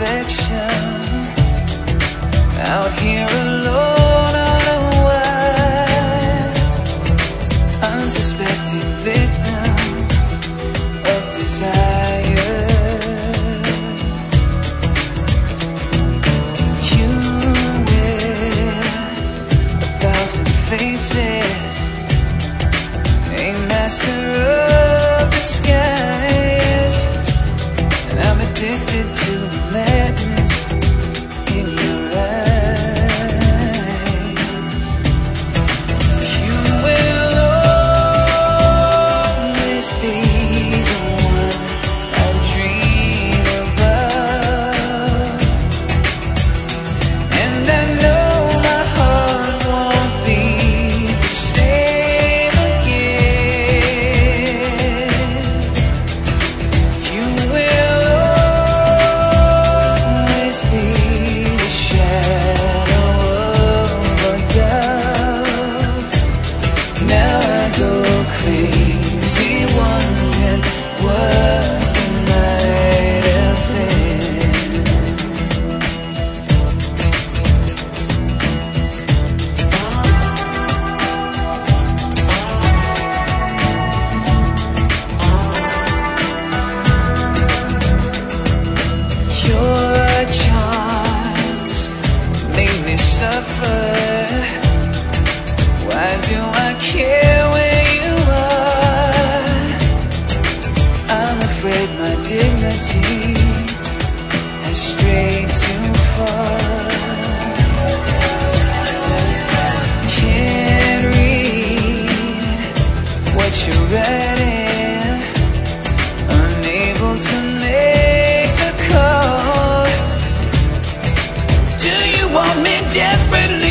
affection. Out here alone on a wide, unsuspecting victim of desire. You wear 1,000 faces, a master of disguise, and I'm addicted to the madness in your eyes. You will always be the one I dream about, and I know my heart won't be the same again. You will always be the shadow of a doubt. Now I go crazy wondering what it might have been. Your charms make me suffer. Why do I care where you are? I'm afraid my dignity has strayed too far. Can't read what you're writing, unable to make the call. Do you want me desperately?